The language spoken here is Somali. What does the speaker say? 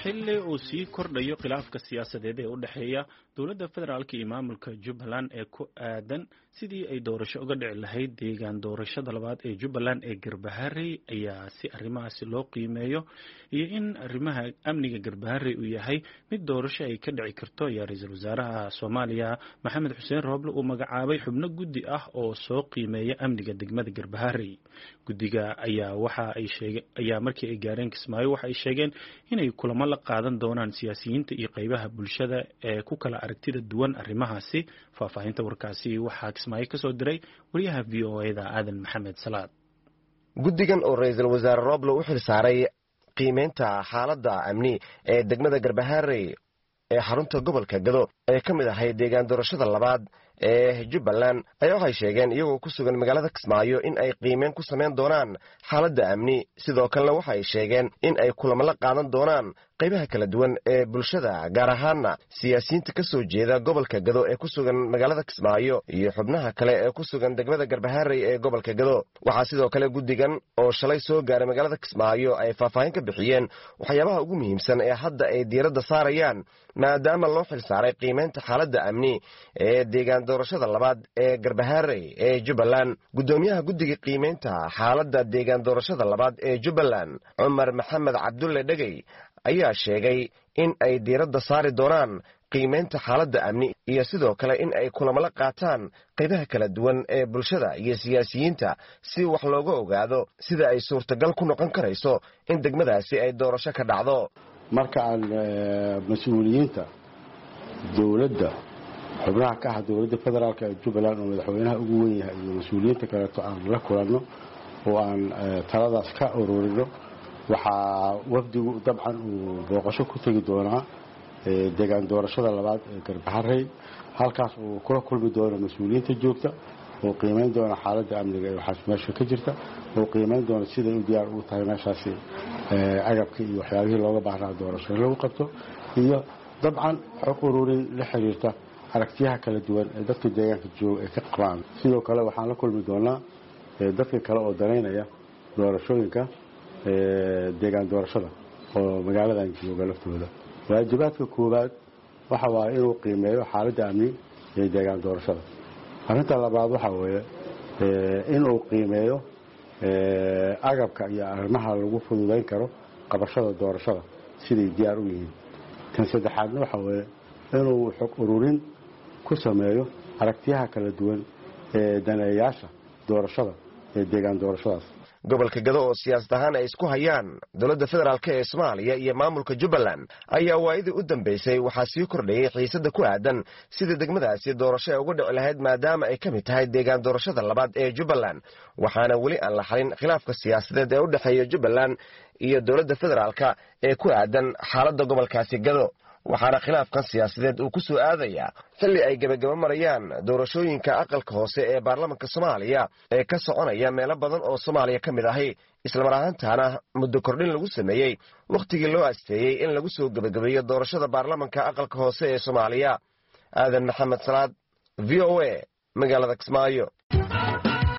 xilli uu sii kordhayo khilaafka siyaasadeed ee u dhexeeya dowladda federaalka iyo maamulka Jubbaland ee ku aadan sidii ay doorasho uga dhici lahayd deegaan doorashada labaad ee Jubbaland ee Garbaharey ayaa si arrimahaasi loo qiimeeyo iyo in arrimaha amniga Garbaharey uu yahay mid doorasho ay ka dhici karto ayaa ra'iisul wasaaraha Soomaaliya Maxamed Xuseen Rooble uu magacaabay xubno guddi ah oo soo qiimeeya amniga degmada Garbaharey. Guddiga ayaa markii ay gaareen Kismaayo waxa ay sheegeen inay kulamo la qaadan doonaan siyaasiyiinta iyo qaybaha bulshada ee ku kala aragtida duwan arrimahaasi. Faahfaahinta warkaasi waxaa Kismaayo ka soo diray wariyaha VOA-da Aadan Maxamed Salaad. Guddigan oo ra'iisul wasaare Rooble u xilsaaray qiimeynta xaaladda amni ee degmada Garbaharey ee xarunta gobolka Gado ee ka mid ahay deegaan doorashada labaad ee Jubbaland ayaa waxay sheegeen iyagoo ku sugan magaalada Kismaayo in ay qiimeyn ku sameyn doonaan xaaladda amni. Sidoo kalena waxay sheegeen in ay kulamo la qaadan doonaan qaybaha kala duwan ee bulshada, gaar ahaanna siyaasiyiinta ka soo jeeda gobolka Gado ee ku sugan magaalada Kismaayo iyo xubnaha kale ee ku sugan degmada Garbaharey ee gobolka Gado. Waxaa sidoo kale guddigan oo shalay soo gaaray magaalada Kismaayo ay faahfaahin ka bixiyeen waxyaabaha ugu muhiimsan ee hadda ay diiradda saarayaan maadaama loo xilsaaray qiimeynta xaaladda amni ee deegaan doorashada labaad ee Garbaharey ee Jubbaland. Guddoomiyaha guddiga qiimeynta xaaladda deegaan doorashada labaad ee Jubbaland Cumar Maxamed Cabdulle Dhagey ayaa sheegay in ay diiradda saari doonaan qiimeynta xaaladda amni iyo sidoo kale in ay kulamo la qaataan qaybaha kala duwan ee bulshada iyo siyaasiyiinta si wax looga ogaado sida ay suurtagal ku noqon karayso in degmadaasi ay doorasho ka dhacdo. marka aan mas-uuliyiinta dowladda xubnaha ka ah dowladda federaalka ee Jubbaland oo madaxweynaha ugu weyn yahay iyo mas-uuliyiinta kaleeto aan la kulanno oo aan taladaas ka ururino, waxaa wafdigu dabcan uu booqasho ku tegi doonaa deegaan doorashada labaad ee Garbaharey. halkaas uu kula kulmi doono mas-uuliyiinta joogta oo qiimeyn doona xaaladda amniga ee waxaas meesha ka jirta, oo qiimeyn doona siday u diyaar ugu tahay meeshaasi agabka iyo waxyaabihii looga baahnaa doorasho in lagu qabto, iyo dabcan xog ururin la xiriirta aragtiyaha kala duwan ee dadka deegaanka jooga ay ka qabaan. sidoo kale waxaan la kulmi doonaa dadka kale oo danaynaya doorashooyinka deegaan doorashada oo magaaladan jooga laftooda. waajibaadka koowaad waxa waaye inuu qiimeeyo xaaladda amni ee deegaan doorashada. arrinta labaad waxa weeye inuu qiimeeyo agabka iyo arrimaha lagu fududayn karo qabashada doorashada siday diyaar u yihiin. kan saddexaadna waxa weeye inuu xog ururin ku sameeyo aragtiyaha kala duwan ee daneeyaasha doorashada ee deegaan doorashadaas. gobolka Gado oo siyaasad ahaan ay isku hayaan dowladda federaalka ee Soomaaliya iyo maamulka Jubbaland ayaa waayadii u dambeysay waxaa sii kordhayay xiisadda ku aadan sida degmadaasi doorasho ay uga dhici lahayd maadaama ay ka mid tahay deegaan doorashada labaad ee Jubbaland. waxaana weli aan la xalin khilaafka siyaasadeed ee u dhexeeya Jubbaland iyo dowladda federaalka ee ku aadan xaaladda gobolkaasi Gado. waxaana khilaafkan siyaasadeed uu ku soo aadayaa xilli ay gabagaba marayaan doorashooyinka aqalka hoose ee baarlamaanka Soomaaliya ee ka soconaya meelo badan oo Soomaaliya ka mid ahi, isla mar ahaantaana muddo kordhin lagu sameeyey wakhtigii loo asteeyey in lagu soo gabagabeeyo doorashada baarlamaanka aqalka hoose ee Soomaaliya. Aadan Maxamed Salaad, VOA, magaalada Kismaayo.